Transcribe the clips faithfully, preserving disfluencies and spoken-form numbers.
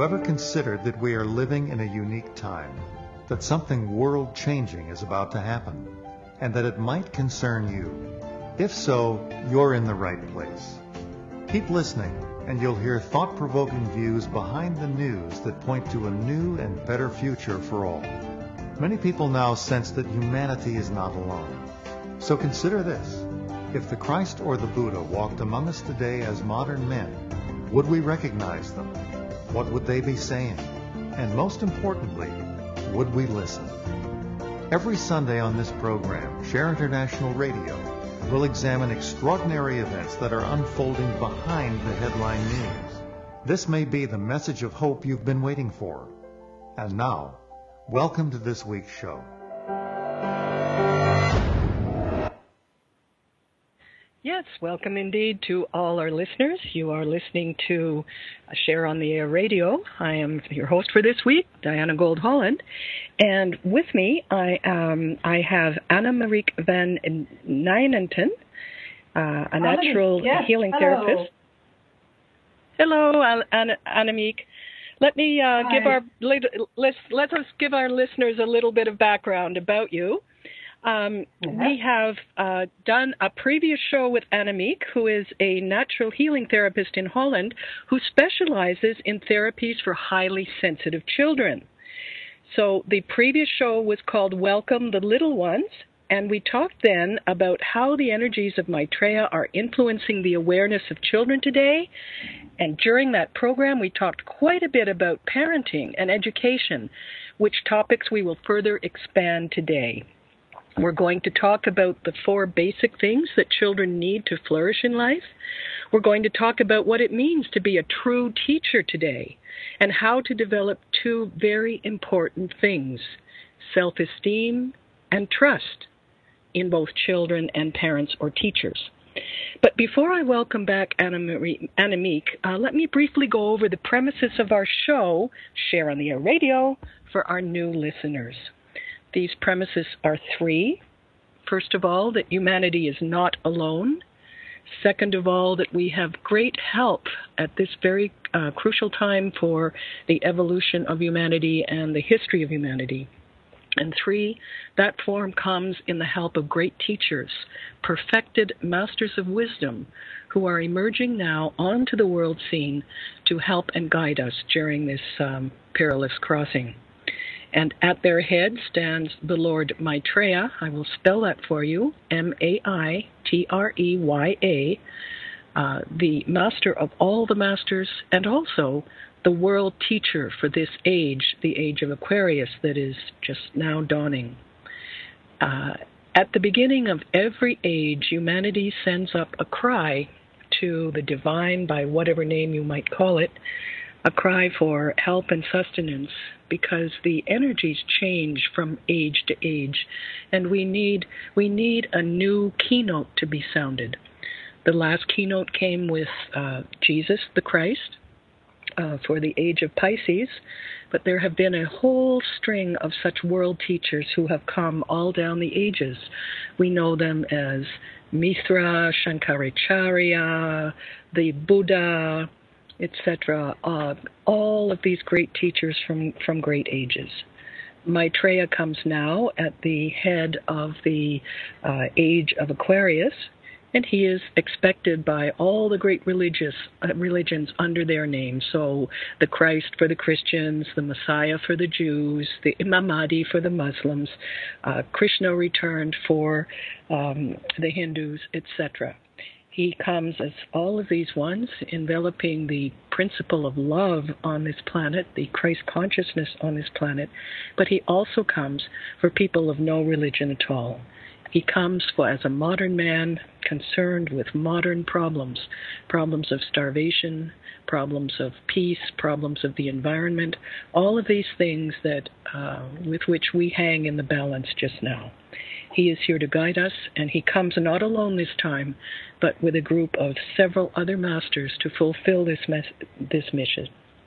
ever considered that we are living in a unique time, that something world-changing is about to happen, and that it might concern you? If so, you're in the right place. Keep listening, and you'll hear thought-provoking views behind the news that point to a new and better future for all. Many people now sense that humanity is not alone. So consider this. If the Christ or the Buddha walked among us today as modern men, would we recognize them? What would they be saying? And most importantly, would we listen? Every Sunday on this program, Share International Radio, we'll examine extraordinary events that are unfolding behind the headline news. This may be the message of hope you've been waiting for. And now, welcome to this week's show. Yes, welcome indeed to all our listeners. You are listening to Share on the Air Radio. I am your host for this week, Diana Gold Holland. And with me, I um, I have Annemiek van Nijnenten, uh, a natural yes, healing hello. therapist. Hello, Anna, Annemiek. Let me uh, give our let's let us give our listeners a little bit of background about you. Um, mm-hmm. We have uh, done a previous show with Annemiek, who is a natural healing therapist in Holland, who specializes in therapies for highly sensitive children. So the previous show was called Welcome the Little Ones, and we talked then about how the energies of Maitreya are influencing the awareness of children today. And during that program, we talked quite a bit about parenting and education, which topics we will further expand today. We're going to talk about the four basic things that children need to flourish in life. We're going to talk about what it means to be a true teacher today and how to develop two very important things, self-esteem and trust, in both children and parents or teachers. But before I welcome back Annemiek, uh, let me briefly go over the premises of our show, Share on the Air Radio, for our new listeners. These premises are three. First of all, that humanity is not alone. Second of all, that we have great help at this very uh, crucial time for the evolution of humanity and the history of humanity. And three, that form comes in the help of great teachers, perfected masters of wisdom, who are emerging now onto the world scene to help and guide us during this um, perilous crossing. And at their head stands the Lord Maitreya. I will spell that for you, M A I T R E Y A, uh, the master of all the masters, and also the world teacher for this age, the age of Aquarius that is just now dawning. Uh, at the beginning of every age, humanity sends up a cry to the divine, by whatever name you might call it, a cry for help and sustenance, because the energies change from age to age, and we need we need a new keynote to be sounded. The last keynote came with uh, Jesus the Christ uh, for the age of Pisces, but there have been a whole string of such world teachers who have come all down the ages. We know them as Mithra, Shankaracharya, the Buddha, et cetera, uh, all of these great teachers from, from great ages. Maitreya comes now at the head of the uh, age of Aquarius, and he is expected by all the great religious uh, religions under their name. So the Christ for the Christians, the Messiah for the Jews, the Imam Mahdi for the Muslims, uh, Krishna returned for um, the Hindus, et cetera. He comes as all of these ones, enveloping the principle of love on this planet, the Christ consciousness on this planet, but he also comes for people of no religion at all. He comes for as a modern man concerned with modern problems, problems of starvation, problems of peace, problems of the environment, all of these things that uh, with which we hang in the balance just now. He is here to guide us, and he comes not alone this time, but with a group of several other masters to fulfill this mes- this mission.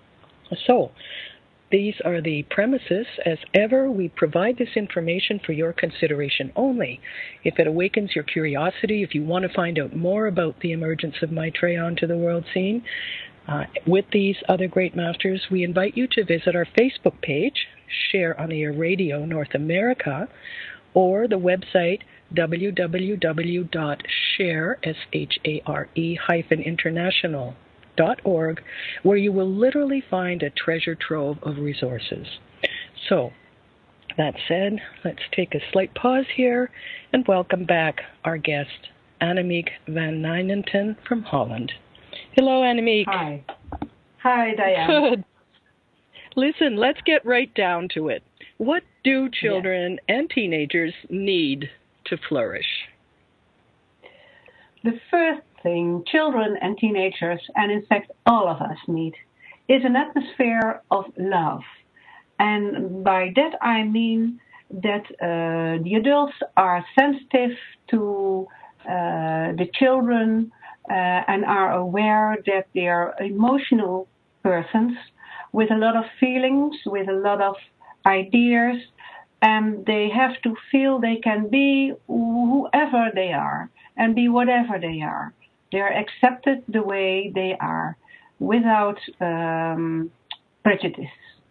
So, these are the premises. As ever, we provide this information for your consideration only. If it awakens your curiosity, if you want to find out more about the emergence of Maitreya onto the world scene, Uh, with these other great masters, we invite you to visit our Facebook page, Share on Air Radio North America, or the website w w w dot share, S H A R E, hyphen international dot org, where you will literally find a treasure trove of resources. So, that said, let's take a slight pause here and welcome back our guest, Annemiek van Nijnenten from Holland. Hello, Annemiek. Hi. Hi, Diane. Good. Listen, let's get right down to it. What do children yeah. and teenagers need to flourish? The first thing children and teenagers, and in fact all of us need, is an atmosphere of love. And by that I mean that uh, the adults are sensitive to uh, the children uh, and are aware that they are emotional persons with a lot of feelings, with a lot of ideas, and they have to feel they can be whoever they are and be whatever they are. They are accepted the way they are without um, prejudice.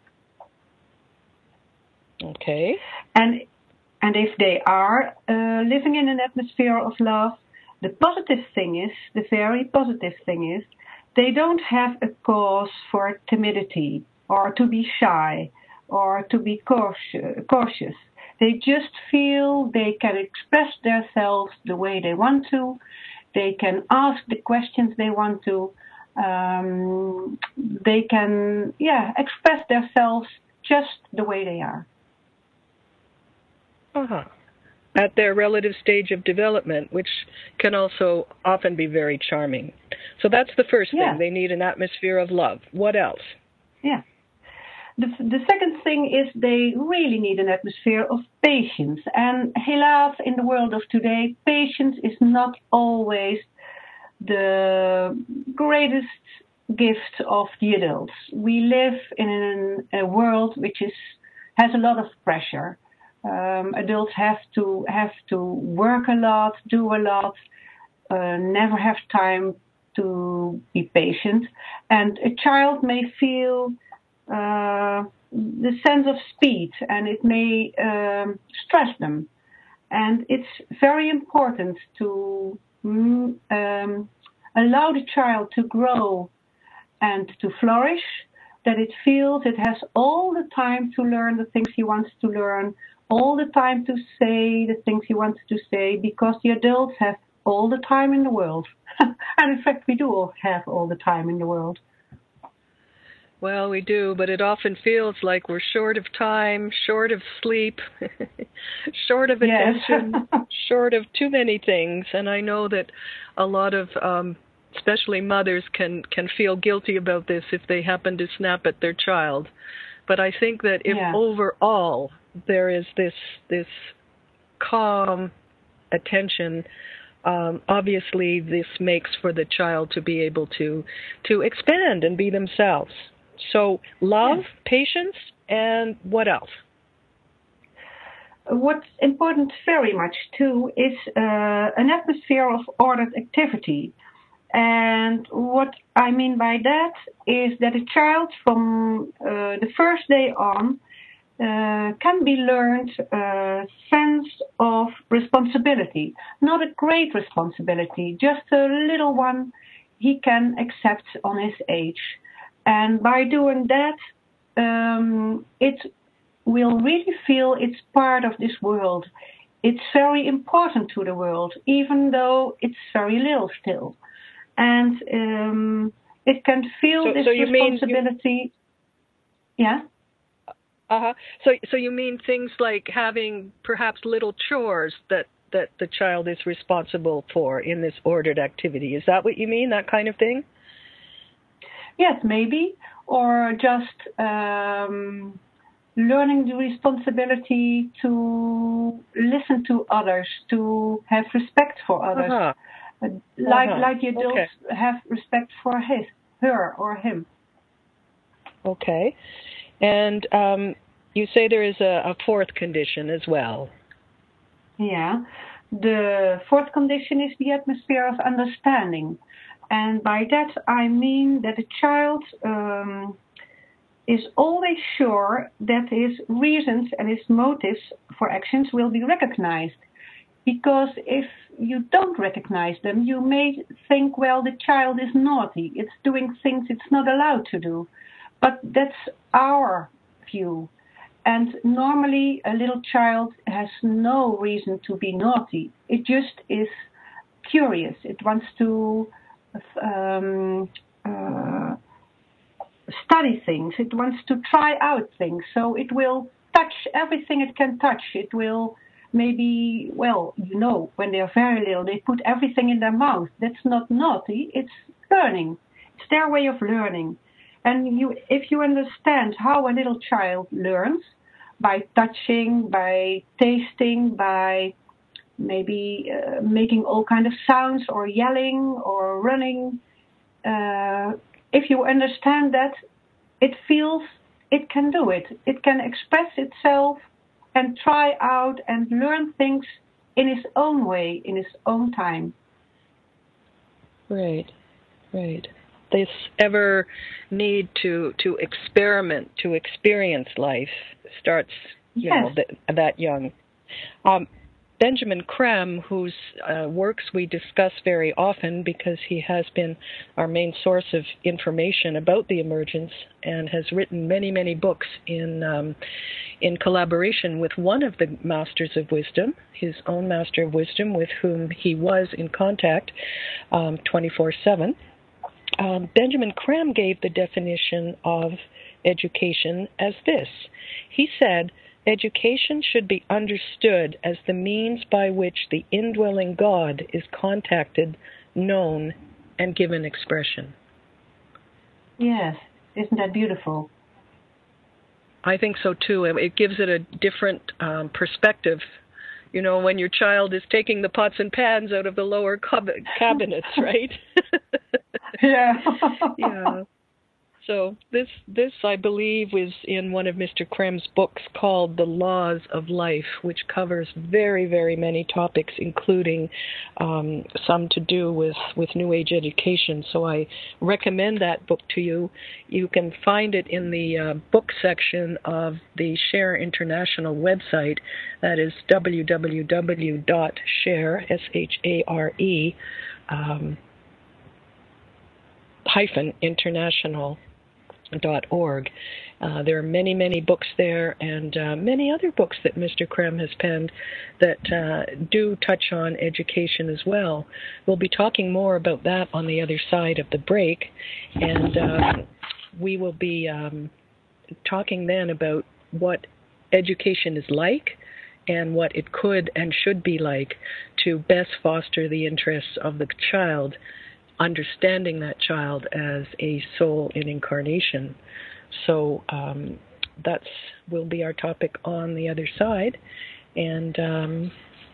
Okay. And and if they are uh, living in an atmosphere of love, the positive thing is, the very positive thing is, they don't have a cause for timidity or to be shy or to be cautious. They just feel they can express themselves the way they want to. They can ask the questions they want to. Um, they can, yeah, express themselves just the way they are. Uh-huh. At their relative stage of development, which can also often be very charming. So that's the first thing. Yeah. They need an atmosphere of love. What else? Yeah. The, the second thing is they really need an atmosphere of patience. And helaas, in the world of today, patience is not always the greatest gift of the adults. We live in an, a world which is has a lot of pressure. Um, adults have to have to work a lot, do a lot, uh, never have time to be patient. And a child may feel uh, the sense of speed, and it may um, stress them. And it's very important to um, allow the child to grow and to flourish, that it feels it has all the time to learn the things he wants to learn, all the time to say the things he wants to say, because the adults have all the time in the world. And in fact, we do all have all the time in the world. Well, we do, but it often feels like we're short of time, short of sleep, short of attention, yes. short of too many things. And I know that a lot of, um, especially mothers, can, can feel guilty about this if they happen to snap at their child. But I think that if yeah. overall there is this this calm attention, um, obviously this makes for the child to be able to to expand and be themselves. So love, yes. patience, and what else? What's important very much too is uh, an atmosphere of ordered activity. And what I mean by that is that a child from uh, the first day on uh, can be learned a sense of responsibility. Not a great responsibility, just a little one he can accept on his age. And by doing that, um, it will really feel it's part of this world. It's very important to the world, even though it's very little still. And um, it can feel so, this so you responsibility. Mean you, yeah. Uh huh. So, so you mean things like having perhaps little chores that that the child is responsible for in this ordered activity? Is that what you mean? That kind of thing? Yes, maybe, or just um, learning the responsibility to listen to others, to have respect for others. Uh-huh. Like uh-huh. like the adults okay. have respect for his, her, or him. Okay. And um, you say there is a, a fourth condition as well. Yeah. The fourth condition is the atmosphere of understanding. And by that I mean that a child um, is always sure that his reasons and his motives for actions will be recognized. Because if you don't recognize them, you may think, well, the child is naughty. It's doing things it's not allowed to do. But that's our view. And normally a little child has no reason to be naughty. It just is curious. It wants to um, uh, study things. It wants to try out things. So it will touch everything it can touch. It will maybe, well, you know, when they're very little, they put everything in their mouth. That's not naughty. It's learning. It's their way of learning. And you, if you understand how a little child learns, by touching, by tasting, by maybe uh, making all kind of sounds or yelling or running, uh, if you understand that, it feels it can do it. It can express itself and try out and learn things in its own way, in its own time. Right, right. This ever need to, to experiment, to experience life starts, you yes. know, th- that young. Um, Benjamin Creme, whose uh, works we discuss very often because he has been our main source of information about the emergence and has written many, many books in um, in collaboration with one of the Masters of Wisdom, his own Master of Wisdom, with whom he was in contact um, twenty-four seven. Um, Benjamin Creme gave the definition of education as this. He said, education should be understood as the means by which the indwelling God is contacted, known, and given expression. Yes, isn't that beautiful? I think so too. It gives it a different um, perspective. You know, when your child is taking the pots and pans out of the lower cab- cabinets, right? Yeah. Yeah. So this, this I believe, is in one of Mister Creme's books called The Laws of Life, which covers very, very many topics, including um, some to do with, with New Age education. So I recommend that book to you. You can find it in the uh, book section of the Share International website. That is w w w dot share, S H A R E, um, hyphen international dot org. Uh, there are many, many books there, and uh, many other books that Mister Creme has penned that uh, do touch on education as well. We'll be talking more about that on the other side of the break, and um, we will be um, talking then about what education is like and what it could and should be like to best foster the interests of the child, understanding that child as a soul in incarnation. So um, that's will be our topic on the other side. And um,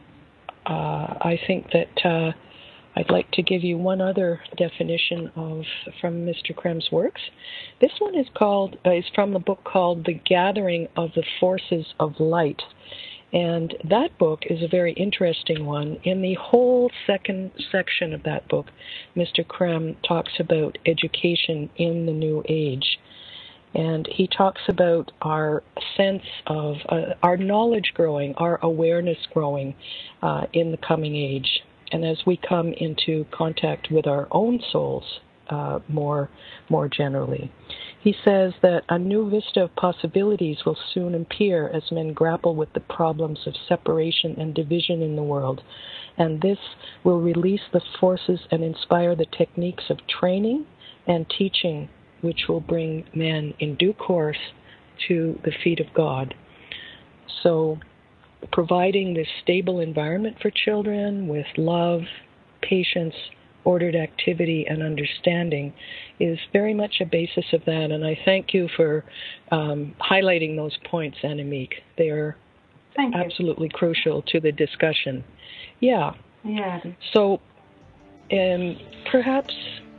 uh, I think that uh, I'd like to give you one other definition of from Mister Creme's works. This one is called uh, is from the book called The Gathering of the Forces of Light. And that book is a very interesting one. In the whole second section of that book, Mister Creme talks about education in the New Age. And he talks about our sense of, uh, our knowledge growing, our awareness growing uh, in the coming age. And as we come into contact with our own souls uh, more, more generally. He says that a new vista of possibilities will soon appear as men grapple with the problems of separation and division in the world, and this will release the forces and inspire the techniques of training and teaching which will bring men in due course to the feet of God. So providing this stable environment for children with love, patience, ordered activity, and understanding is very much a basis of that. And I thank you for um, highlighting those points, Annemiek. They are thank absolutely you. crucial to the discussion. Yeah. Yeah. So um, perhaps,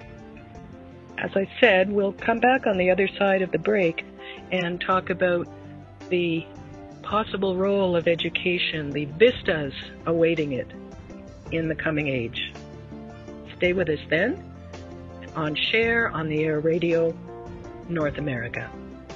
as I said, we'll come back on the other side of the break and talk about the possible role of education, the vistas awaiting it in the coming age. Stay with us then on Share on the Air Radio, North America.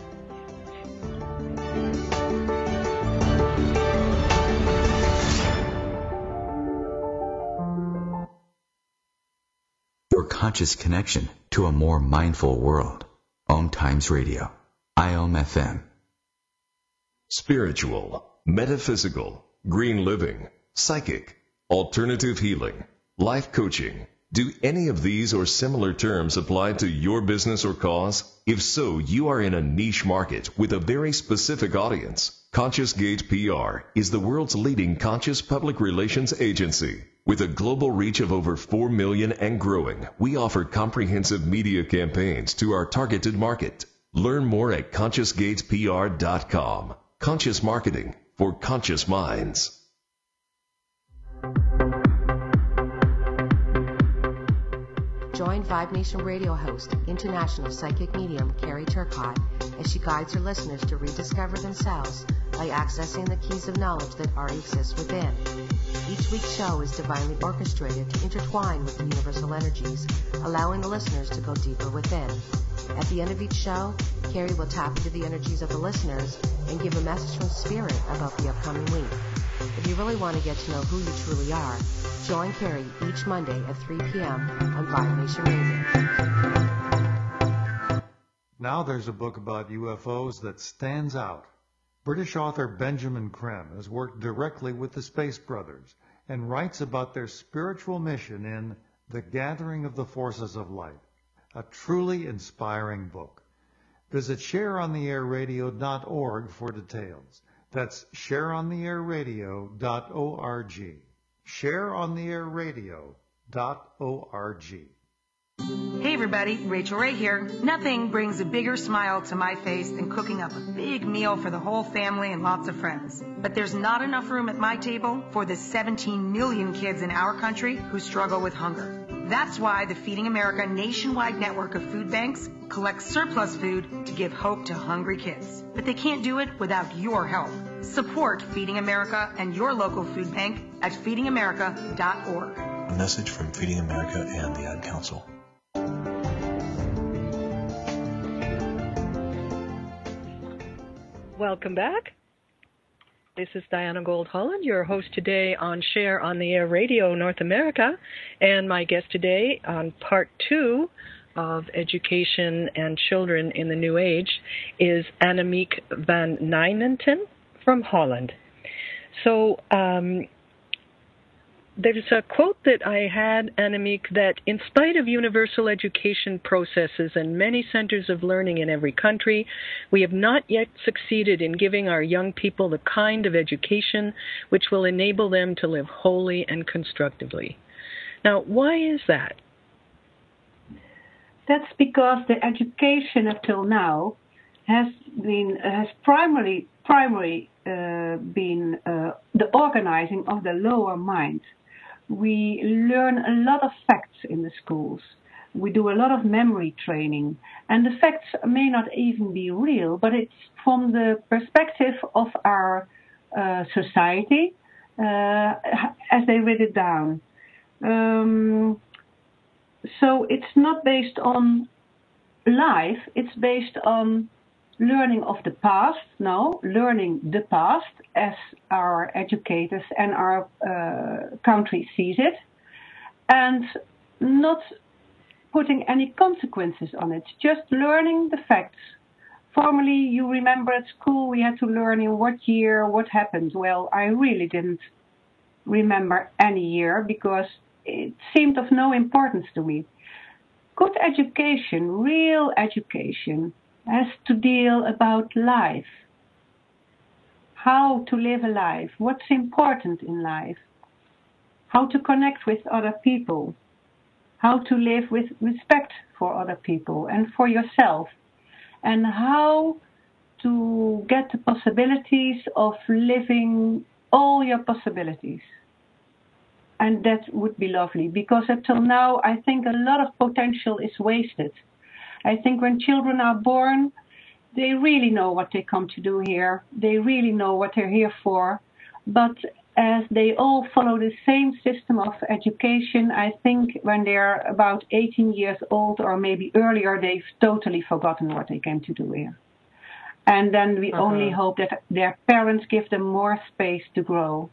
Your conscious connection to a more mindful world. Om Times Radio, I O M F M. Spiritual, metaphysical, green living, psychic, alternative healing, life coaching. Do any of these or similar terms apply to your business or cause? If so, you are in a niche market with a very specific audience. Conscious Gate P R is the world's leading conscious public relations agency. With a global reach of over four million and growing, we offer comprehensive media campaigns to our targeted market. Learn more at conscious gate p r dot com. Conscious marketing for conscious minds. Join Vibe Nation radio host, international psychic medium Carrie Turcotte, as she guides her listeners to rediscover themselves by accessing the keys of knowledge that already exist within. Each week's show is divinely orchestrated to intertwine with the universal energies, allowing the listeners to go deeper within. At the end of each show, Carrie will tap into the energies of the listeners and give a message from Spirit about the upcoming week. If you really want to get to know who you truly are, join Carrie each Monday at three p.m. on Vibe Nation Radio. Now there's a book about U F Os that stands out. British author Benjamin Creme has worked directly with the Space Brothers and writes about their spiritual mission in The Gathering of the Forces of Light, a truly inspiring book. Visit share on the air radio dot org for details. That's share on the air radio dot org. share on the air radio dot org. Hey everybody, Rachel Ray here. Nothing brings a bigger smile to my face than cooking up a big meal for the whole family and lots of friends. But there's not enough room at my table for the seventeen million kids in our country who struggle with hunger. That's why the Feeding America nationwide network of food banks collects surplus food to give hope to hungry kids. But they can't do it without your help. Support Feeding America and your local food bank at feeding america dot org. A message from Feeding America and the Ad Council. Welcome back. This is Diana Gold Holland, your host today on Share on the Air Radio North America, and my guest today on part two of Education and Children in the New Age is Annemiek van Nijmegen from Holland. So um, there's a quote that I had, Annemiek, that in spite of universal education processes and many centers of learning in every country, we have not yet succeeded in giving our young people the kind of education which will enable them to live wholly and constructively. Now, why is that? That's because the education up till now has been has primarily primarily uh, been uh, the organizing of the lower mind. We learn a lot of facts in the schools. We do a lot of memory training. And the facts may not even be real, but it's from the perspective of our uh, society uh, as they read it down. Um, so it's not based on life, it's based on learning of the past, no, learning the past as our educators and our uh, country sees it, and not putting any consequences on it, just learning the facts. Formerly, you remember at school we had to learn in what year, what happened. Well, I really didn't remember any year because it seemed of no importance to me. Good education, real education, has to deal about life. How to live a life, what's important in life, how to connect with other people, how to live with respect for other people and for yourself, and how to get the possibilities of living all your possibilities. And that would be lovely, because until now I think a lot of potential is wasted. I think when children are born, they really know what they come to do here. They really know what they're here for. But as they all follow the same system of education, I think when they're about eighteen years old or maybe earlier, they've totally forgotten what they came to do here. And then we uh-huh. only hope that their parents give them more space to grow.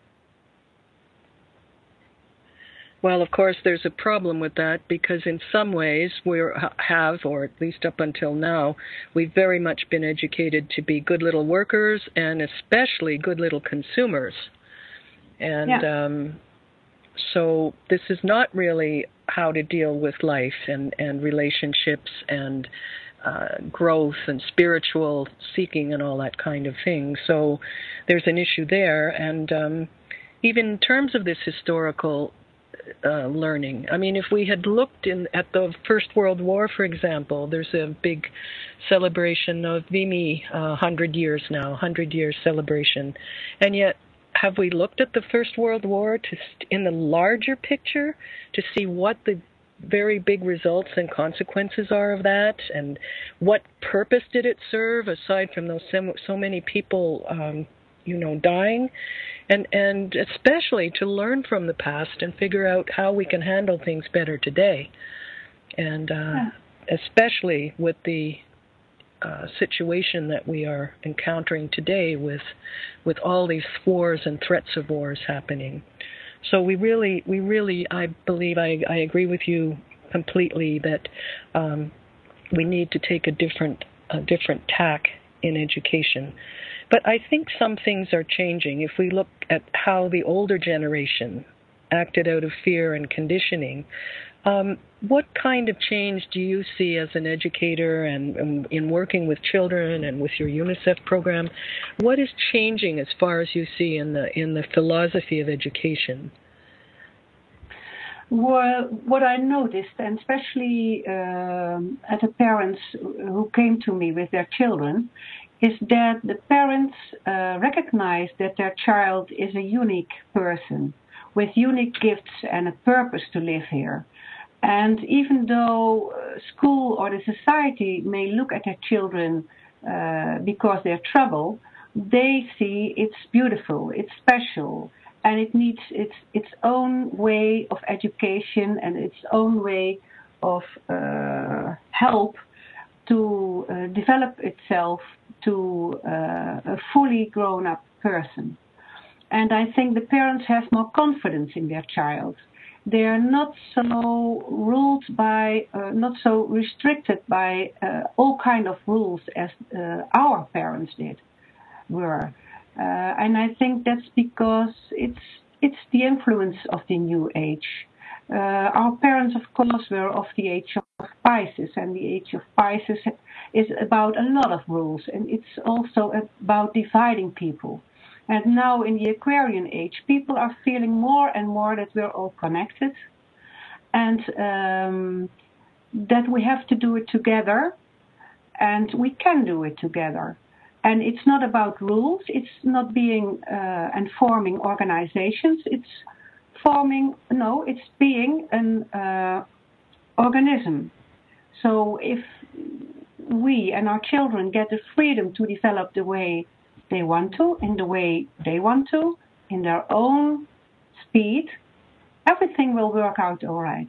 Well, of course, there's a problem with that because in some ways we have, or at least up until now, we've very much been educated to be good little workers and especially good little consumers. And yeah. um, so this is not really how to deal with life and, and relationships and uh, growth and spiritual seeking and all that kind of thing. So there's an issue there. And um, even in terms of this historical Uh, learning. I mean, if we had looked in at the First World War, for example, there's a big celebration of Vimy, uh, one hundred years now, one hundred year celebration. And yet, have we looked at the First World War to in the larger picture to see what the very big results and consequences are of that, and what purpose did it serve aside from those so, so many people, um, you know, dying? And and especially to learn from the past and figure out how we can handle things better today. And uh, yeah. especially with the uh, situation that we are encountering today with with all these wars and threats of wars happening. So we really, we really, I believe, I, I agree with you completely that um, we need to take a different, a different tack in education. But I think some things are changing. If we look at how the older generation acted out of fear and conditioning, um, what kind of change do you see as an educator and, and in working with children and with your UNICEF program? What is changing as far as you see in the in the philosophy of education? Well, what I noticed, and especially um, at the parents who came to me with their children, is that the parents uh, recognize that their child is a unique person with unique gifts and a purpose to live here. And even though school or the society may look at their children uh, because they're trouble, they see it's beautiful, it's special, and it needs its its own way of education and its own way of uh, help to uh, develop itself to uh, a fully grown-up person. And I think the parents have more confidence in their child. They are not so ruled by, uh, not so restricted by uh, all kind of rules as uh, our parents did were. Uh, and I think that's because it's it's the influence of the new age. Uh, our parents, of course, were of the age of Pisces, and the age of Pisces is about a lot of rules, and it's also about dividing people. And now in the Aquarian age, people are feeling more and more that we're all connected, and um, that we have to do it together, and we can do it together. And it's not about rules, it's not being uh, and forming organizations, it's forming, no, it's being an uh, organism. So if we and our children get the freedom to develop the way they want to, in the way they want to, in their own speed, everything will work out all right.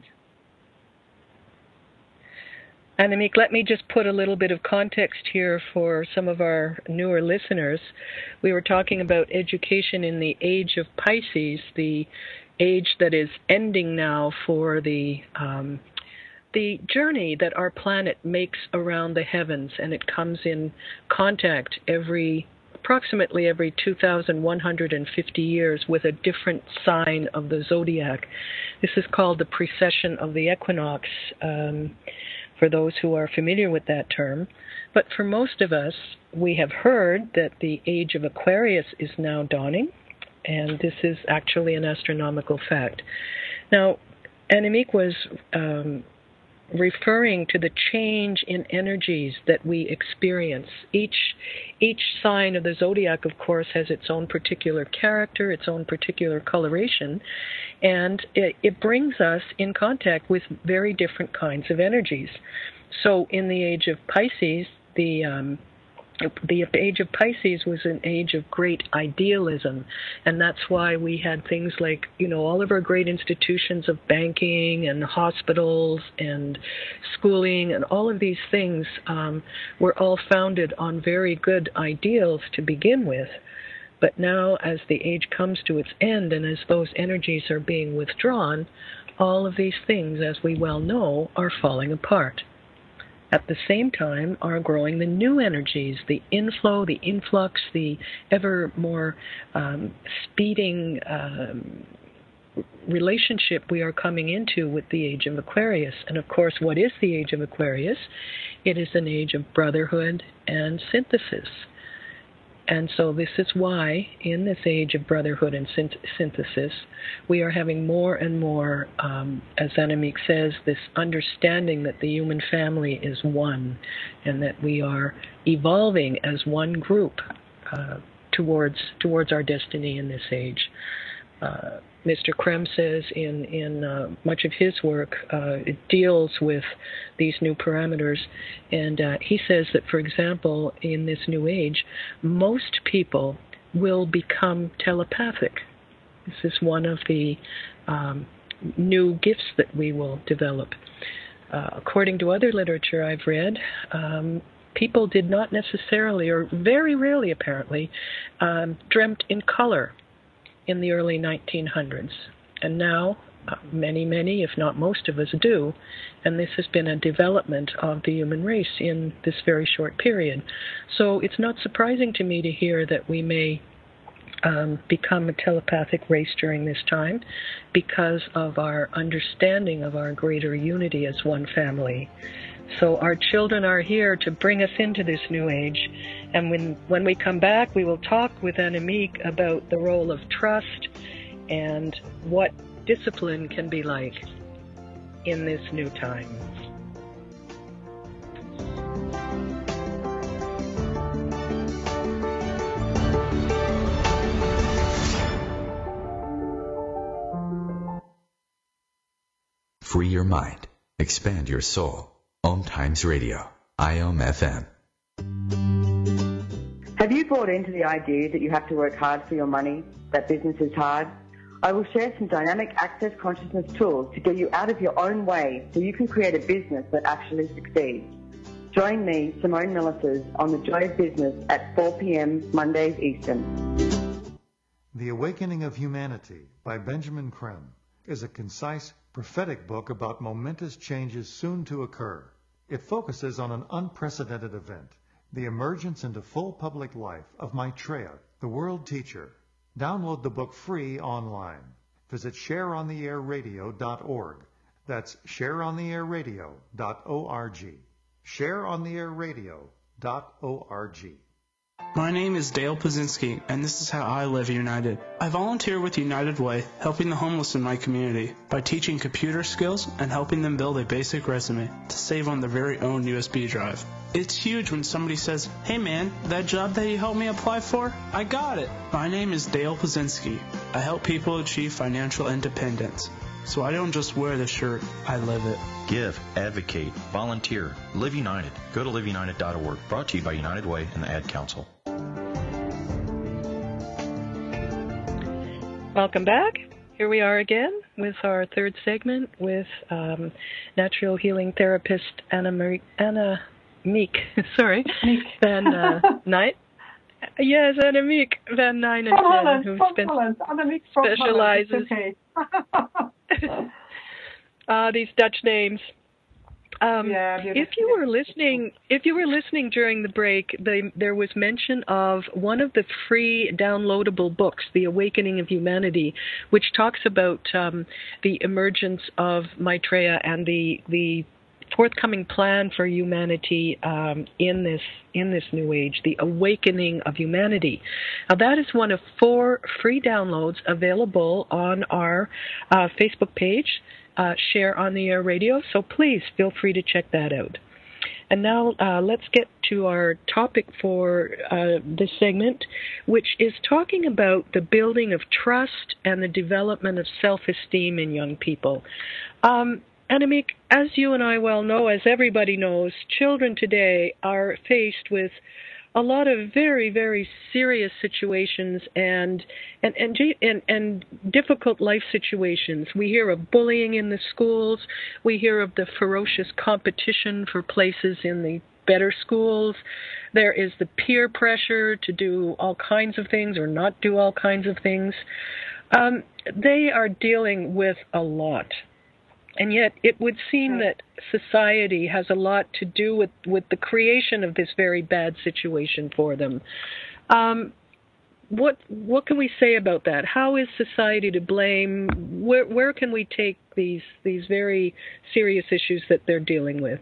Annemiek, let me just put a little bit of context here for some of our newer listeners. We were talking about education in the age of Pisces, the age that is ending now for the um, the journey that our planet makes around the heavens, and it comes in contact every approximately every two thousand one hundred fifty years with a different sign of the zodiac. This is called the precession of the equinox, um, for those who are familiar with that term. But for most of us, we have heard that the age of Aquarius is now dawning, and this is actually an astronomical fact. Now, Annemiek was um, referring to the change in energies that we experience. Each each sign of the zodiac, of course, has its own particular character, its own particular coloration, and it, it brings us in contact with very different kinds of energies. So in the age of Pisces, the um, the age of Pisces was an age of great idealism, and that's why we had things like, you know, all of our great institutions of banking and hospitals and schooling and all of these things um, were all founded on very good ideals to begin with. But now, as the age comes to its end and as those energies are being withdrawn, all of these things, as we well know, are falling apart. At the same time are growing the new energies, the inflow, the influx, the ever more um, speeding um, relationship we are coming into with the age of Aquarius. And of course, what is the age of Aquarius? It is an age of brotherhood and synthesis. And so this is why, in this age of brotherhood and synthesis, we are having more and more, um, as Annemiek says, this understanding that the human family is one, and that we are evolving as one group uh, towards towards our destiny in this age. Uh, Mister Krem says in, in uh, much of his work, uh, it deals with these new parameters, and uh, he says that, for example, in this new age, most people will become telepathic. This is one of the um, new gifts that we will develop. Uh, according to other literature I've read, um, people did not necessarily, or very rarely apparently, um, dreamt in color in the early nineteen hundreds. And now, uh, many, many, if not most of us do, and this has been a development of the human race in this very short period. So it's not surprising to me to hear that we may um, become a telepathic race during this time because of our understanding of our greater unity as one family. So our children are here to bring us into this new age. And when, when we come back, we will talk with Annemiek about the role of trust and what discipline can be like in this new time. Free your mind. Expand your soul. Om Times Radio. I O M F M. Have you bought into the idea that you have to work hard for your money, that business is hard? I will share some dynamic access consciousness tools to get you out of your own way so you can create a business that actually succeeds. Join me, Simone Millisers, on The Joy of Business at four p.m. Mondays Eastern. The Awakening of Humanity by Benjamin Krem is a concise, prophetic book about momentous changes soon to occur. It focuses on an unprecedented event, the emergence into full public life of Maitreya, the world teacher. Download the book free online. Visit share on the air radio dot org. That's share on the air radio dot org. share on the air radio dot org. My name is Dale Pazinski, and this is how I live United. I volunteer with United Way, helping the homeless in my community by teaching computer skills and helping them build a basic resume to save on their very own U S B drive. It's huge when somebody says, "Hey man, that job that you helped me apply for, I got it." My name is Dale Pazinski. I help people achieve financial independence. So I don't just wear the shirt, I live it. Give, advocate, volunteer, Live United. Go to live united dot org. Brought to you by United Way and the Ad Council. Welcome back. Here we are again with our third segment with um, natural healing therapist Anna Marie, Anna Meek, sorry, Van uh, Knight. Yes, Annemiek van Nijnensen, who spent, specializes okay. uh, these Dutch names. Um, yeah, if you were listening, if you were listening during the break, they, there was mention of one of the free downloadable books, The Awakening of Humanity, which talks about um, the emergence of Maitreya and the the forthcoming plan for humanity um, in this in this new age, The Awakening of Humanity. Now, that is one of four free downloads available on our uh, Facebook page, uh, Share on the Air Radio, so please feel free to check that out. And now uh, let's get to our topic for uh, this segment, which is talking about the building of trust and the development of self-esteem in young people. Um, Annemiek, as you and I well know, as everybody knows, children today are faced with a lot of very, very serious situations and and and and, and difficult life situations. We hear of bullying in the schools. We hear of the ferocious competition for places in the better schools. There is the peer pressure to do all kinds of things or not do all kinds of things. Um, they are dealing with a lot. And yet it would seem that society has a lot to do with, with the creation of this very bad situation for them. Um, what what can we say about that? How is society to blame? Where where can we take these these very serious issues that they're dealing with?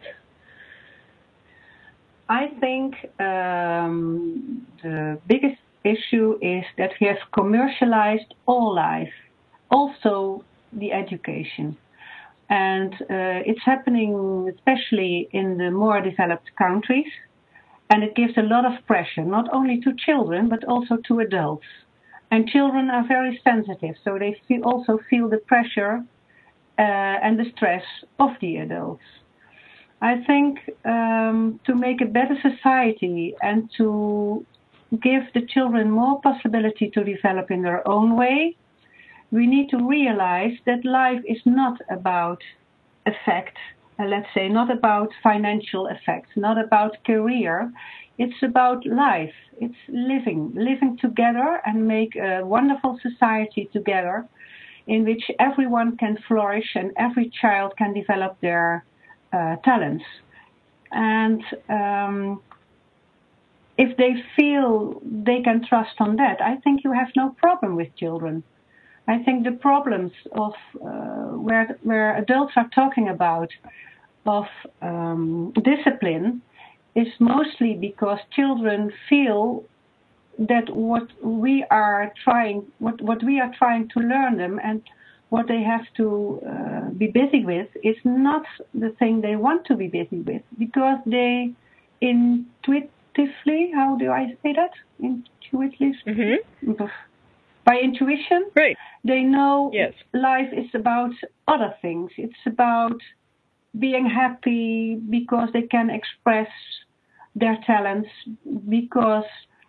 I think um, the biggest issue is that we have commercialized all life, also the education. And uh, it's happening especially in the more developed countries. And it gives a lot of pressure, not only to children, but also to adults. And children are very sensitive, so they feel, also feel the pressure uh, and the stress of the adults. I think um, to make a better society and to give the children more possibility to develop in their own way, we need to realize that life is not about effect, uh, let's say, not about financial effects, not about career. It's about life. It's living, living together and make a wonderful society together in which everyone can flourish and every child can develop their uh, talents. And um, if they feel they can trust on that, I think you have no problem with children. I think the problems of uh, where where adults are talking about of um, discipline is mostly because children feel that what we are trying what, what we are trying to learn them and what they have to uh, be busy with is not the thing they want to be busy with, because they intuitively, how do I say that? Intuitively? Mm-hmm. By intuition, right. They know yes. life is about other things. It's about being happy because they can express their talents, because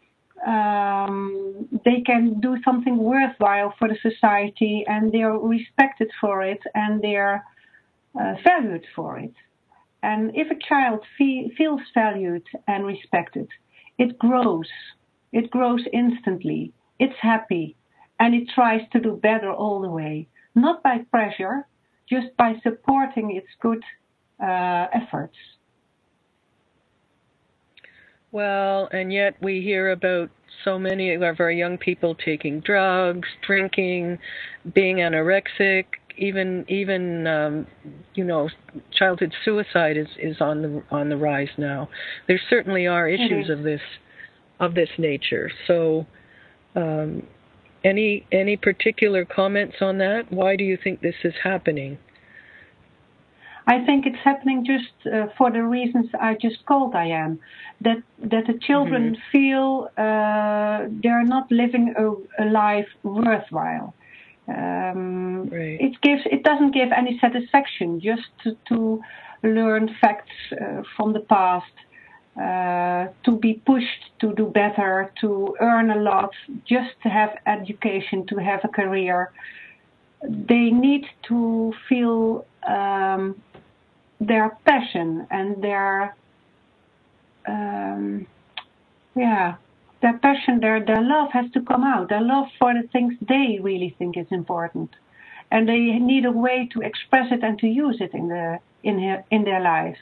um, they can do something worthwhile for the society, and they're respected for it, and they're uh, valued for it. And if a child fe- feels valued and respected, it grows. It grows instantly. It's happy. And it tries to do better all the way, not by pressure, just by supporting its good uh, efforts. Well, and yet we hear about so many of our young people taking drugs, drinking, being anorexic, even even um, you know, childhood suicide is, is on the on the rise now. There certainly are issues of this of this nature. So. Um, Any any particular comments on that? Why do you think this is happening? I think it's happening just uh, for the reasons I just called, Diane. That that the children mm-hmm. feel uh, they're not living a, a life worthwhile. Um, right. It gives it doesn't give any satisfaction just to, to learn facts uh, from the past. Uh, to be pushed to do better, to earn a lot, just to have education, to have a career. They need to feel um, their passion and their, um, yeah, their passion, their, their love has to come out. Their love for the things they really think is important, and they need a way to express it and to use it in the in her, in their lives.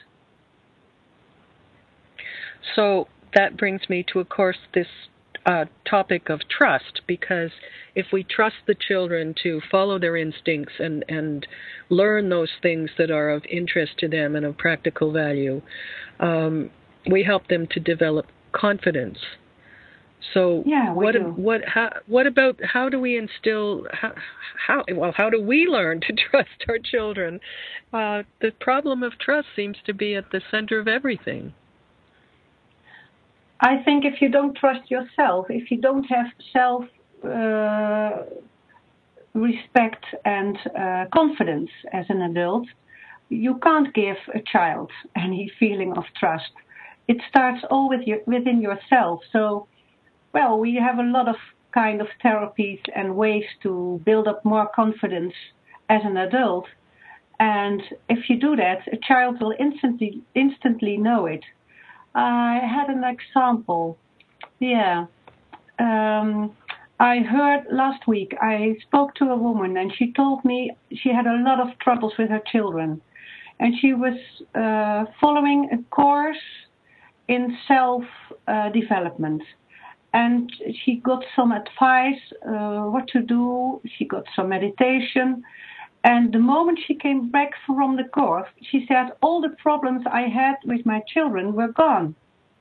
So that brings me to, of course, this uh, topic of trust, because if we trust the children to follow their instincts and, and learn those things that are of interest to them and of practical value, um, we help them to develop confidence. So yeah, we what do. what how what about how do we instill how, how well how do we learn to trust our children? Uh, the problem of trust seems to be at the center of everything. I think if you don't trust yourself, if you don't have self uh, respect and uh, confidence as an adult, you can't give a child any feeling of trust. it starts all with your, within yourself. So, well, we have a lot of kind of therapies and ways to build up more confidence as an adult. And if you do that, a child will instantly instantly know it. I had an example. Yeah. Um, I heard last week, I spoke to a woman and she told me she had a lot of troubles with her children. And she was uh, following a course in self-development. Uh, and she got some advice uh, what to do. She got some meditation. And the moment she came back from the course, she said, all the problems I had with my children were gone.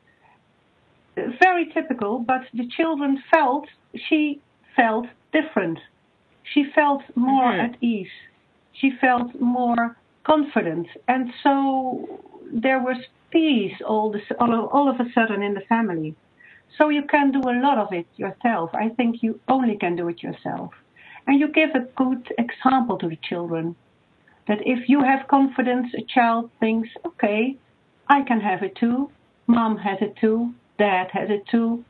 Very typical, but the children felt, she felt different. She felt more mm-hmm. at ease. She felt more confident. And so there was peace all, this, all, all of a sudden in the family. So you can do a lot of it yourself. I think you only can do it yourself. And you give a good example to the children. That if you have confidence, a child thinks, okay, I can have it too. Mom has it too. Dad has it too.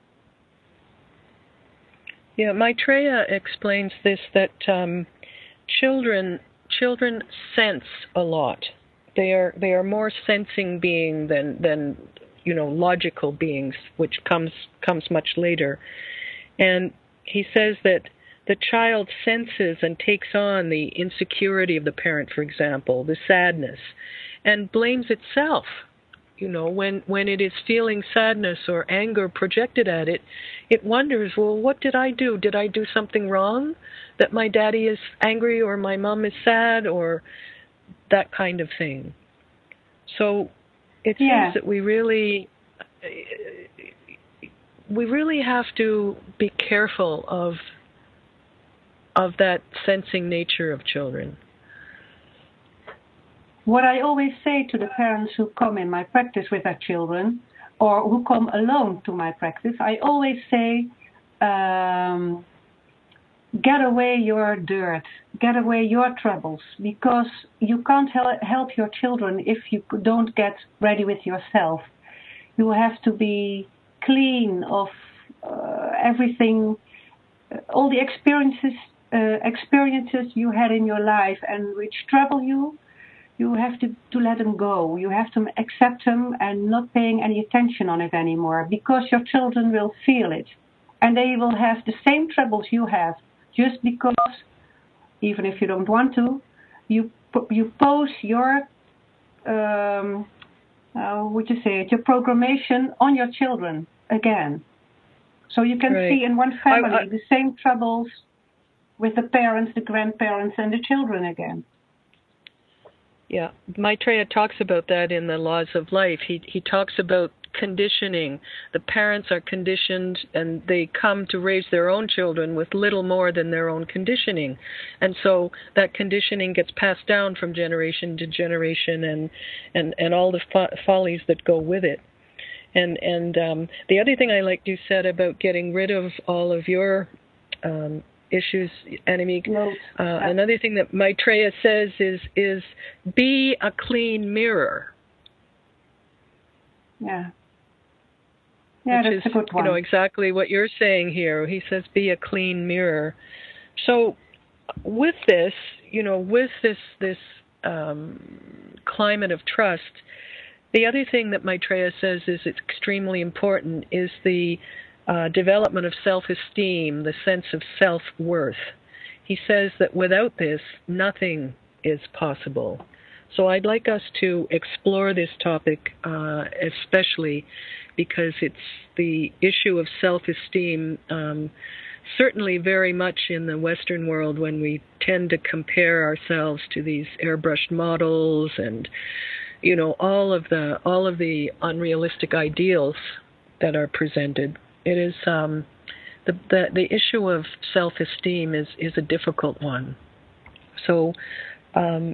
Yeah, Maitreya explains this, that um, children children sense a lot. They are they are more sensing being than than you know logical beings, which comes comes much later. And he says that the child senses and takes on the insecurity of the parent, for example, the sadness, and blames itself. You know, when, when it is feeling sadness or anger projected at it, it wonders, well, what did I do? Did I do something wrong that my daddy is angry or my mom is sad or that kind of thing? So it seems yeah. that we really, we really have to be careful of of that sensing nature of children. What I always say to the parents who come in my practice with their children or who come alone to my practice, I always say, um, get away your dirt, get away your troubles, because you can't hel- help your children if you don't get ready with yourself. You have to be clean of uh, everything, all the experiences uh, experiences you had in your life and which trouble you. You have to, to let them go. You have to accept them and not paying any attention on it anymore, because your children will feel it. And they will have the same troubles you have, just because, even if you don't want to, you you pose your, um, uh, what you say, your programmation on your children again. So you can right. see in one family I, I, the same troubles with the parents, the grandparents, and the children again. Yeah, Maitreya talks about that in the Laws of Life. He he talks about conditioning. The parents are conditioned and they come to raise their own children with little more than their own conditioning. And so that conditioning gets passed down from generation to generation and, and, and all the fo- follies that go with it. And, and um, the other thing I liked you said about getting rid of all of your um issues, Annemiek. No. Uh, another thing that Maitreya says is is be a clean mirror. Yeah. Yeah, which that's is, a good one. You know, exactly what you're saying here. He says be a clean mirror. So with this, you know, with this this um, climate of trust, the other thing that Maitreya says is extremely important is the Uh, development of self-esteem, the sense of self-worth. He says that without this, nothing is possible. So I'd like us to explore this topic, uh, especially because it's the issue of self-esteem, um, certainly very much in the Western world when we tend to compare ourselves to these airbrushed models and, you know, all of the all of the unrealistic ideals that are presented. It is um, the, the the issue of self-esteem is, is a difficult one. So, um,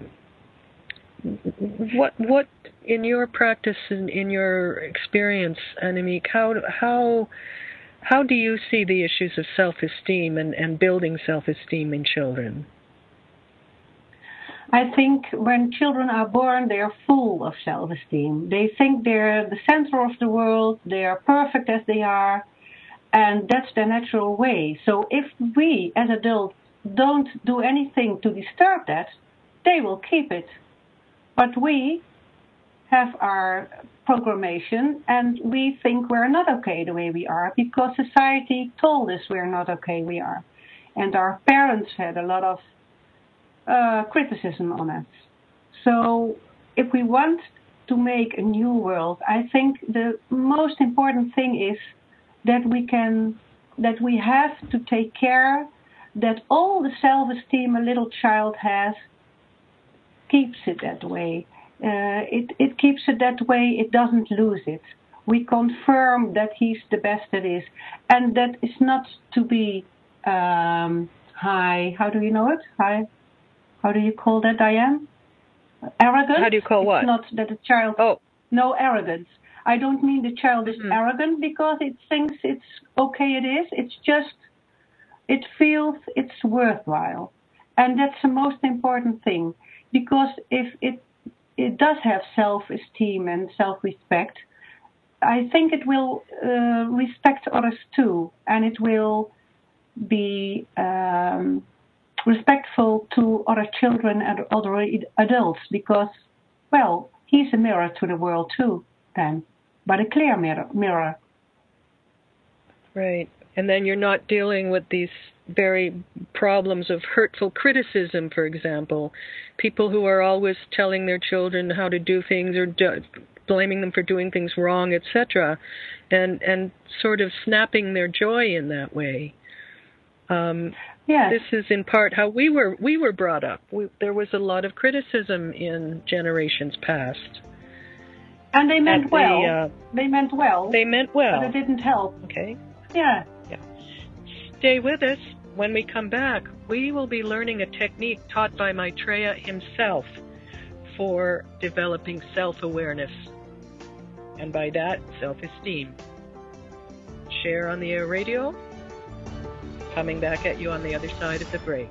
what what in your practice and in your experience, Annemiek, how how how do you see the issues of self-esteem and, and building self-esteem in children? I think when children are born, they are full of self-esteem. They think they're the center of the world, they are perfect as they are, and that's their natural way. So if we, as adults, don't do anything to disturb that, they will keep it. But we have our programmation, and we think we're not okay the way we are because society told us we're not okay we are. And our parents had a lot of uh, criticism on us. So if we want to make a new world, I think the most important thing is that we can, that we have to take care that all the self-esteem a little child has keeps it that way. Uh, it, it keeps it that way, it doesn't lose it. We confirm that he's the best it is. And that is not to be um, high, how do you know it? High, how do you call that, Diane? Arrogant? How do you call it's what? It's not that a child, oh. no arrogance. I don't mean the child is mm-hmm. arrogant because it thinks it's okay it is. It's just, it feels it's worthwhile. And that's the most important thing. Because if it it does have self-esteem and self-respect, I think it will uh, respect others too, and it will be um, respectful to other children and other adults because, well, he's a mirror to the world too, then, but a clear mirror. mirror. Right. And then you're not dealing with these very problems of hurtful criticism, for example. People who are always telling their children how to do things or do, blaming them for doing things wrong, et cetera, and and sort of snapping their joy in that way. Um, yes. This is in part how we were we were brought up. We, there was a lot of criticism in generations past. And they meant At well. The, uh, they meant well. They meant well. But it didn't help. Okay. Yeah. Yeah. Stay with us. When we come back, we will be learning a technique taught by Maitreya himself for developing self-awareness, and by that, self-esteem. Share on the Air Radio, coming back at you on the other side of the break.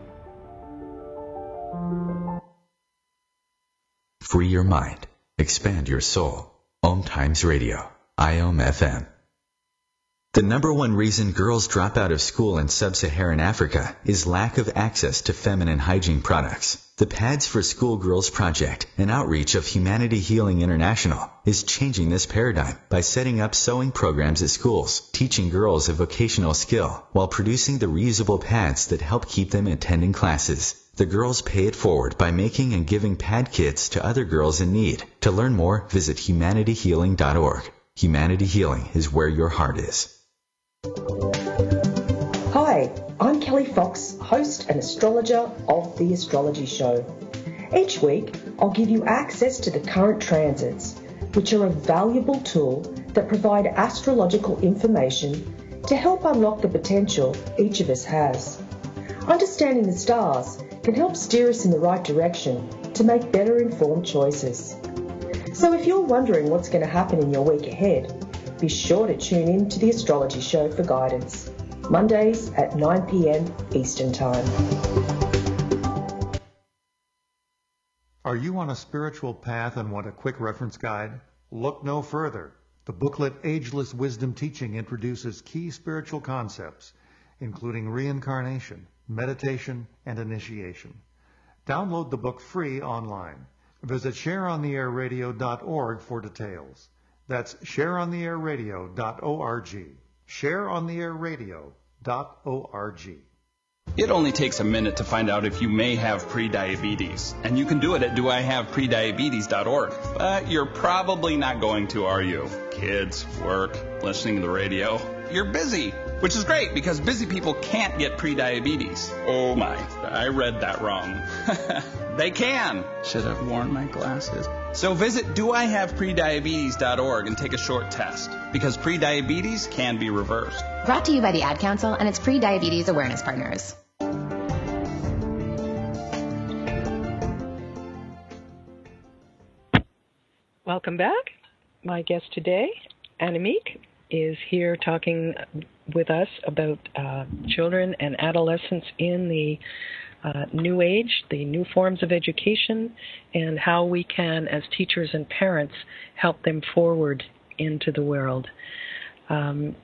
Free your mind. Expand your soul. Om Times Radio. I O M F M. The number one reason girls drop out of school in sub-Saharan Africa is lack of access to feminine hygiene products. The Pads for Schoolgirls Project, an outreach of Humanity Healing International, is changing this paradigm by setting up sewing programs at schools, teaching girls a vocational skill, while producing the reusable pads that help keep them attending classes. The girls pay it forward by making and giving pad kits to other girls in need. To learn more, visit humanity healing dot org. Humanity Healing is where your heart is. Hi, I'm Kelly Fox, host and astrologer of The Astrology Show. Each week, I'll give you access to the current transits, which are a valuable tool that provide astrological information to help unlock the potential each of us has. Understanding the stars can help steer us in the right direction to make better informed choices. So if you're wondering what's going to happen in your week ahead, be sure to tune in to The Astrology Show for guidance, Mondays at nine p.m. Eastern Time. Are you on a spiritual path and want a quick reference guide? Look no further. The booklet Ageless Wisdom Teaching introduces key spiritual concepts, including reincarnation, meditation, and initiation. Download the book free online. Visit share on the air radio dot org for details. That's share on the air radio dot org. share on the air radio dot org. It only takes a minute to find out if you may have prediabetes, and you can do it at do I have prediabetes dot org. But you're probably not going to, are you? Kids, work, listening to the radio. You're busy, which is great because busy people can't get prediabetes. Oh my, I read that wrong. They can. Should have worn my glasses. So visit do I have prediabetes dot org and take a short test, because prediabetes can be reversed. Brought to you by the Ad Council and its pre-diabetes awareness partners. Welcome back. My guest today, Annemiek, is here talking with us about uh, children and adolescents in the uh, New Age, the new forms of education, and how we can, as teachers and parents, help them forward into the world. Um,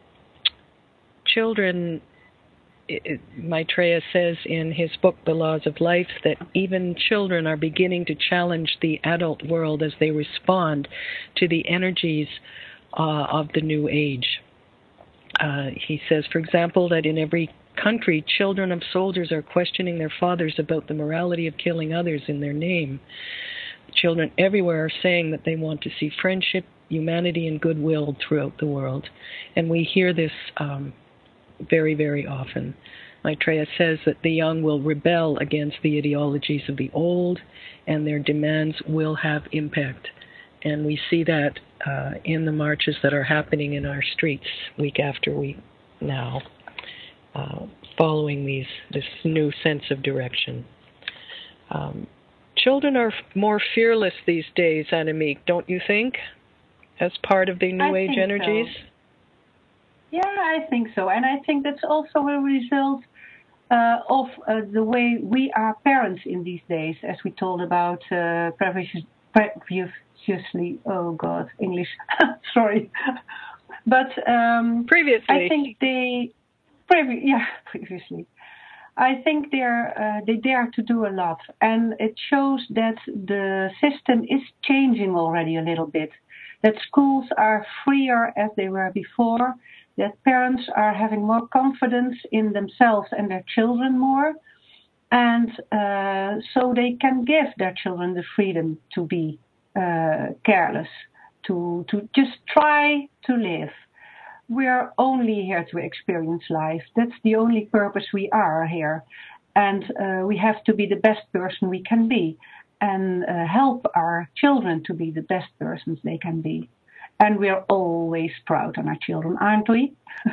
children, it, Maitreya says in his book, The Laws of Life, that even children are beginning to challenge the adult world as they respond to the energies uh, of the New Age. Uh, he says, for example, that in every country, children of soldiers are questioning their fathers about the morality of killing others in their name. Children everywhere are saying that they want to see friendship, humanity, and goodwill throughout the world. And we hear this um, very, very often. Maitreya says that the young will rebel against the ideologies of the old, and their demands will have impact. And we see that uh, in the marches that are happening in our streets week after week now, uh, following these this new sense of direction. Um, children are more fearless these days, Annemiek, don't you think, as part of the New I Age think energies? So. Yeah, I think so. And I think that's also a result uh, of uh, the way we are parents in these days, as we told about uh, previously. Previously, oh God, English, sorry. But um, previously, I think they, previ- yeah, previously. I think they're uh, they dare to do a lot, and it shows that the system is changing already a little bit. That schools are freer as they were before. That parents are having more confidence in themselves and their children more, and uh, so they can give their children the freedom to be uh, careless, to to just try to live. We are only here to experience life. That's the only purpose we are here. And uh, we have to be the best person we can be and uh, help our children to be the best persons they can be. And we are always proud on our children, aren't we?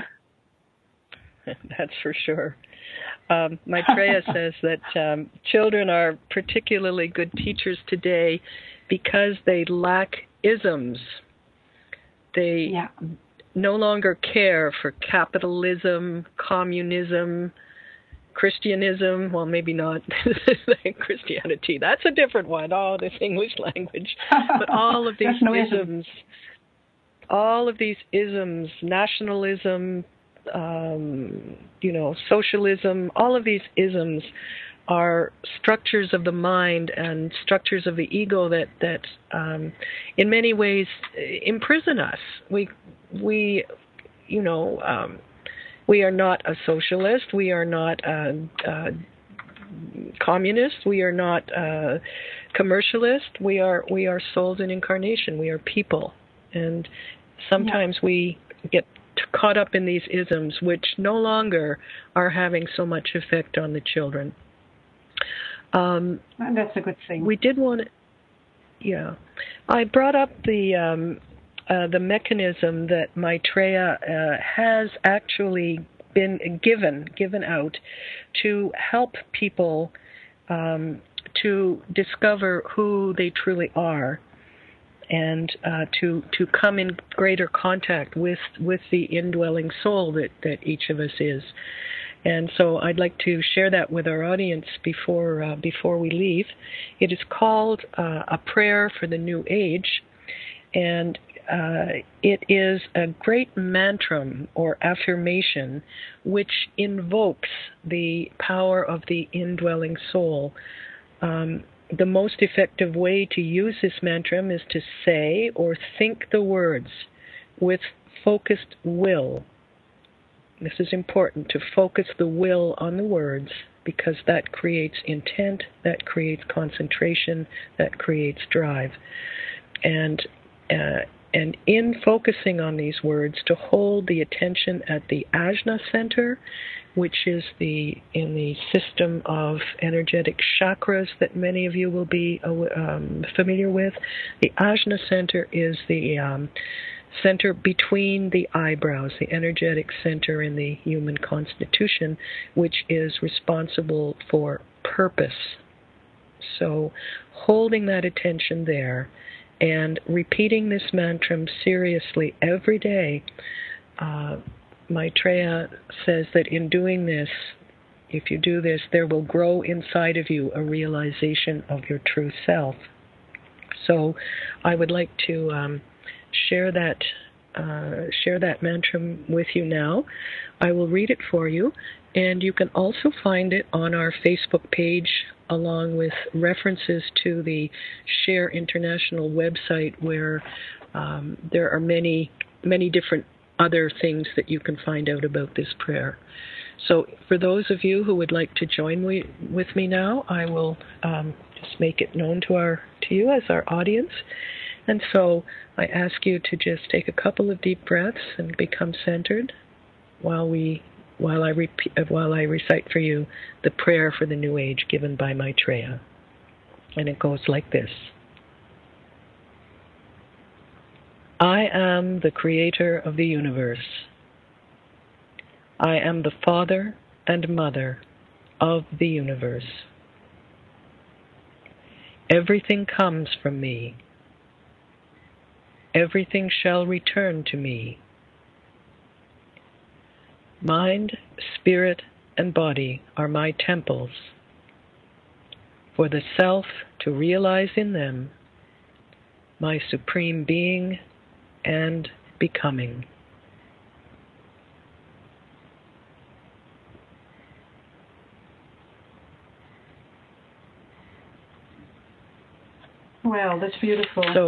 That's for sure. Um, Maitreya says that um, children are particularly good teachers today because they lack isms. They yeah. no longer care for capitalism, communism, Christianism. Well, maybe not Christianity. That's a different one. Oh, this English language. But all of these no isms, all of these isms, nationalism, um, you know, socialism, all of these isms are structures of the mind and structures of the ego that that um, in many ways imprison us. We we you know um, we are not a socialist. We are not a, a communist. We are not a commercialist. We are we are souls in incarnation. We are people, and sometimes yeah. we get caught up in these isms, which no longer are having so much effect on the children. Um, That's a good thing. We did want to, yeah. I brought up the um, uh, the mechanism that Maitreya uh, has actually been given given out to help people um, to discover who they truly are, and uh, to to come in greater contact with with the indwelling soul that, that each of us is. And so I'd like to share that with our audience before uh, before we leave. It is called uh, A Prayer for the New Age, and uh, it is a great mantra or affirmation which invokes the power of the indwelling soul. Um, the most effective way to use this mantra is to say or think the words with focused will. This is important, to focus the will on the words, because that creates intent, that creates concentration, that creates drive. And uh, and in focusing on these words, to hold the attention at the Ajna center, which is the in the system of energetic chakras that many of you will be um, familiar with. The Ajna center is the um, center between the eyebrows, the energetic center in the human constitution, which is responsible for purpose. So holding that attention there and repeating this mantra seriously every day, uh, Maitreya says that in doing this, if you do this, there will grow inside of you a realization of your true self. So I would like to um, share that uh, share that mantra with you now. I will read it for you, and you can also find it on our Facebook page along with references to the Share International website, where um, there are many, many different other things that you can find out about this prayer. So for those of you who would like to join we, with me now, I will um, just make it known to our to you as our audience. And so I ask you to just take a couple of deep breaths and become centered while we while I repeat, while I recite for you the prayer for the New Age given by Maitreya. And it goes like this. I am the creator of the universe. I am the father and mother of the universe. Everything comes from me. Everything shall return to me. Mind, spirit, and body are my temples, for the self to realize in them my supreme being and becoming. Well, that's beautiful. So,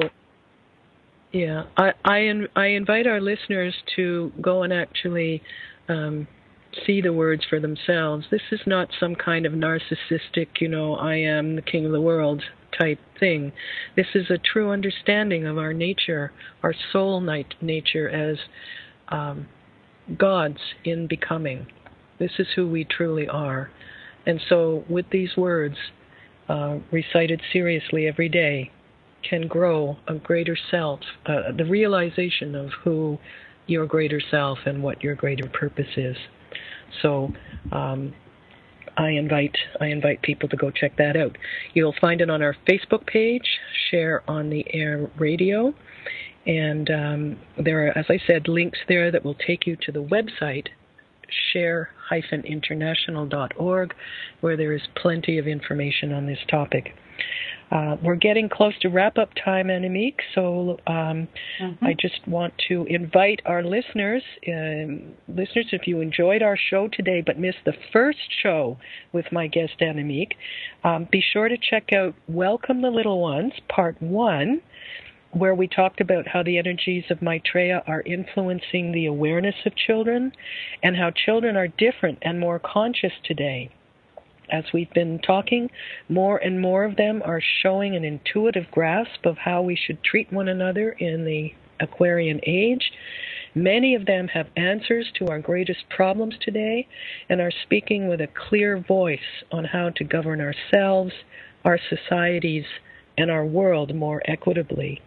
yeah, I I, in, I invite our listeners to go and actually um, see the words for themselves. This is not some kind of narcissistic, you know, I am the king of the world type thing. This is a true understanding of our nature, our soul nat- nature as um, gods in becoming. This is who we truly are. And so with these words, Uh, recited seriously every day, can grow a greater self, uh, the realization of who your greater self and what your greater purpose is. So um, I invite I invite people to go check that out. You'll find it on our Facebook page, Share on the Air Radio, and um, there are, as I said, links there that will take you to the website, share dash international dot org, where there is plenty of information on this topic. Uh, we're getting close to wrap-up time, Annemiek, so um, mm-hmm. I just want to invite our listeners, uh, listeners, if you enjoyed our show today but missed the first show with my guest Annemiek, um, be sure to check out Welcome the Little Ones, Part one, where we talked about how the energies of Maitreya are influencing the awareness of children and how children are different and more conscious today. As we've been talking, more and more of them are showing an intuitive grasp of how we should treat one another in the Aquarian age. Many of them have answers to our greatest problems today and are speaking with a clear voice on how to govern ourselves, our societies, and our world more equitably.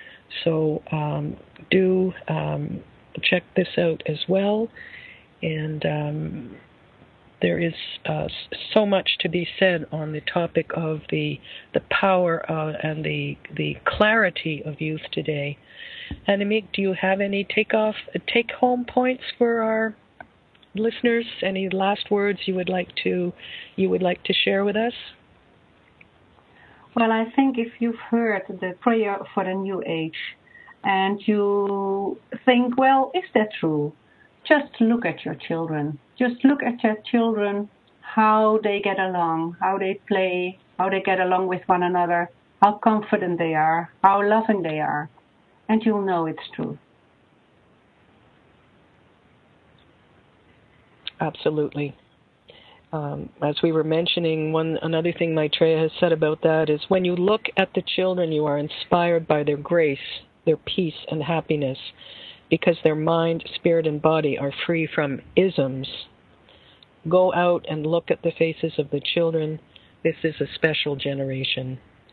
So um, do um, check this out as well. And um, there is uh, so much to be said on the topic of the the power uh, and the the clarity of youth today. Annemiek, do you have any take off take home points for our listeners? Any last words you would like to you would like to share with us? Well, I think if you've heard the prayer for the New Age and you think, well, is that true? Just look at your children. Just look at your children, how they get along, how they play, how they get along with one another, how confident they are, how loving they are, and you'll know it's true. Absolutely. Um, as we were mentioning, one another thing Maitreya has said about that is when you look at the children, you are inspired by their grace, their peace and happiness, because their mind, spirit, and body are free from isms. Go out and look at the faces of the children. This is a special generation.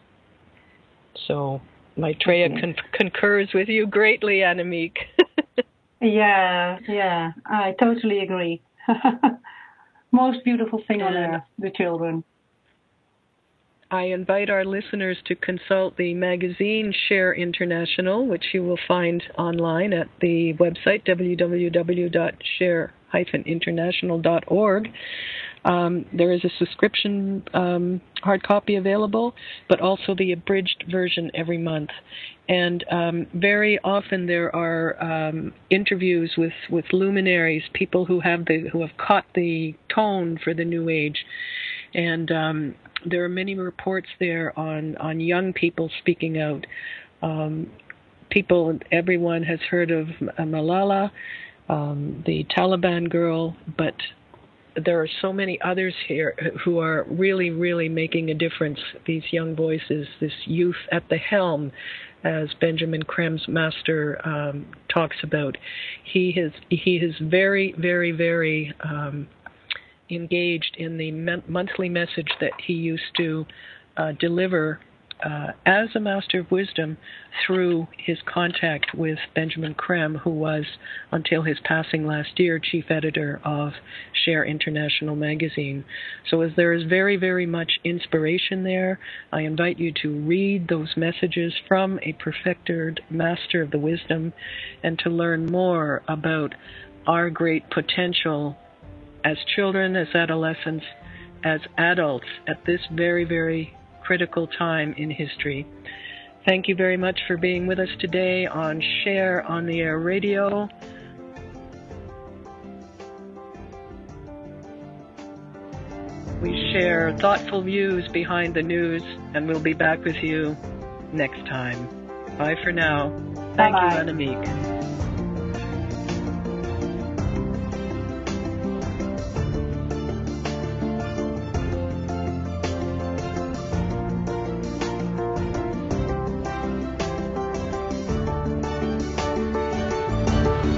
So Maitreya con- concurs with you greatly, Annemiek. yeah, yeah, I totally agree. Most beautiful thing on earth, the children. I invite our listeners to consult the magazine Share International, which you will find online at the website w w w dot share dash international dot org. Um, there is a subscription um, hard copy available, but also the abridged version every month. And um, very often there are um, interviews with, with luminaries, people who have the who have caught the tone for the New Age. And um, there are many reports there on, on young people speaking out. Um, people, everyone has heard of Malala, um, the Taliban girl, but there are so many others here who are really, really making a difference, these young voices, this youth at the helm, as Benjamin Krem's master um, talks about. He is, he is very, very, very um, engaged in the me- monthly message that he used to uh, deliver Uh, as a Master of Wisdom through his contact with Benjamin Krem, who was, until his passing last year, chief editor of Share International magazine. So as there is very, very much inspiration there, I invite you to read those messages from a perfected Master of the Wisdom and to learn more about our great potential as children, as adolescents, as adults at this very, very critical time in history. Thank you very much for being with us today on Share on the Air Radio. We share thoughtful views behind the news, and we'll be back with you next time. Bye for now. Thank Bye-bye. you, Annemiek.